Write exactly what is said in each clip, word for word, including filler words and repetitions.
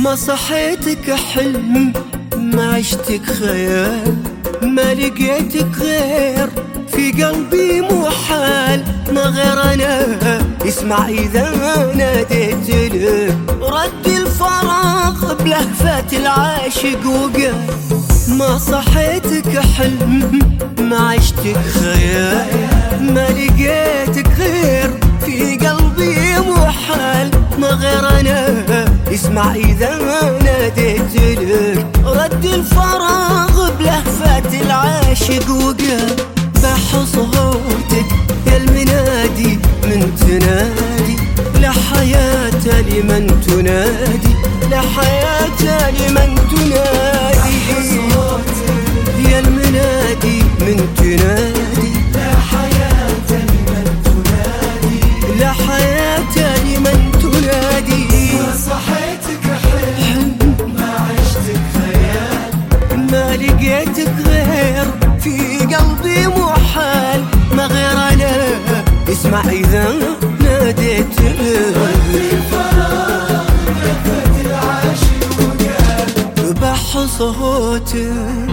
ما صحيتك حلم، ما عشتك خيال، ما لقيتك غير في قلبي محال. ما غير أنا اسمع إذا ناديت لك، رد الفراغ بلهفة العاشق وقال ما صحيتك حلم، ما عشتك خيال، ما لقيتك غير في قلبي محال. ما غير أنا اسمع إذا ناديت لك، رد الفراغ بلهفة العاشق وقال بح صوتك يا المنادي من تنادي، لا حياة لمن تنادي، لا حياة لمن تنادي. يا المنادي من تنادي، لا حياة لمن تنادي، لا حياة لمن تنادي. ما صحيتك حلم، ما عشتك خيال، ما لقيتك غير في قلبي محال. ما غير أنا اسمع إذا ناديت الفراغ لهفة العاشق وقال بح صوتك.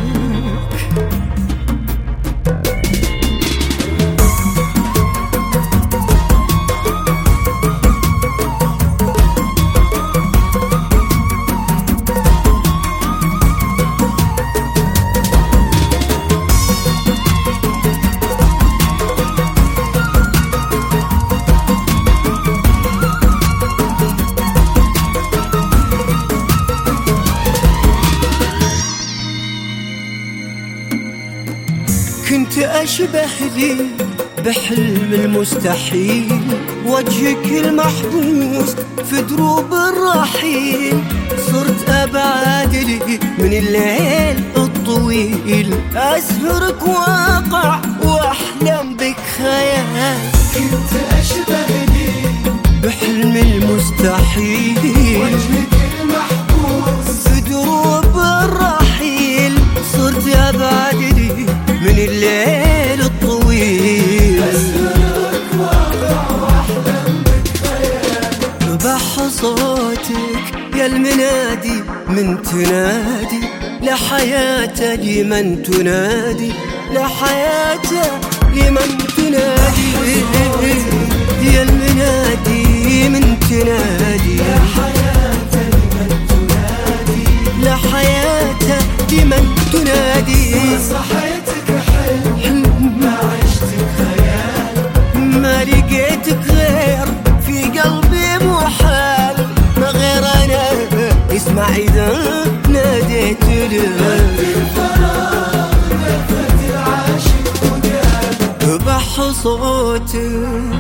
كنت أشبه لي بحلم المستحيل، وجهك المحبوس في دروب الرحيل. صرت أبعد لي من الليل الطويل، أسهرك واقع وأحلم بك خيال. كنت أشبه لي بحلم المستحيل، وجهك المحبوس في دروب الرحيل. صرت أبعد لي من الليل الطويل، أسهرك واقع وأحلم بك خيال. بح صوتك يا المنادي من تنادي، لا حياة لمن تنادي، لا حياة لمن تنادي. يا المنادي من تنادي، لا حياة لمن تنادي، لا حياة لمن تنادي. ما صحيتك حلم، ما عشتك خيال، ما لقيتك غير في قلبي محال. ما غير أنا اسمع إذا ناديت لك، الفراغ لهفة العاشق وقال بح صوتك.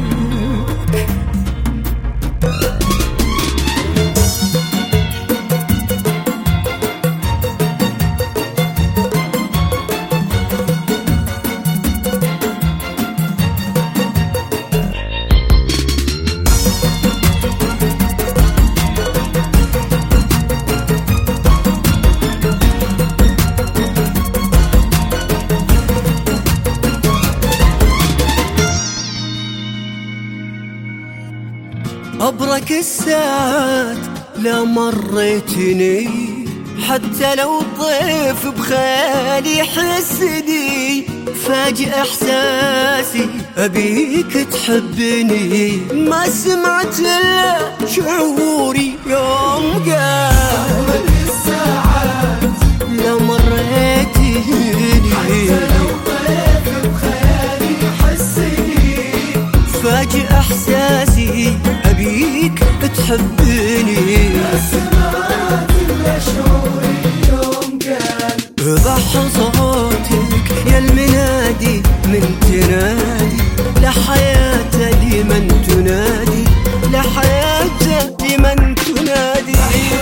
أبرك الساعات لا مريتني، حتى لو الضيف بخيالي حسني. فاجئ إحساسي أبيك تحبني، ما سمعت إلا شعوري يوم قال أبرك الساعات لا مريتني، حتى لو ضيف بخيالي حسني. فاجئ إحساسي أبيك تحبني، سمعت إلا شعوري يوم قال بح صوتك يا المنادي من تنادي، لا حياة لمن تنادي، لا حياة لمن تنادي.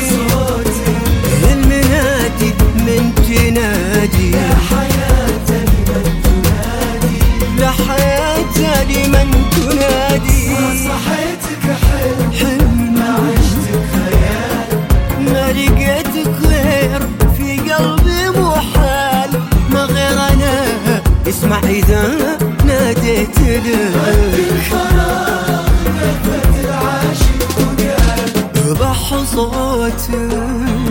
يا المنادي من تنادي، لا حياة لمن تنادي، لا حياة لمن تنادي. ما صحيتك حلم، ما حلم عشتك خيال، ما لقيتك غير في قلبي محال. ما غير أنا اسمع إذا ناديت لك، الفراغ لهفة العاشق وقال ذبح صوتك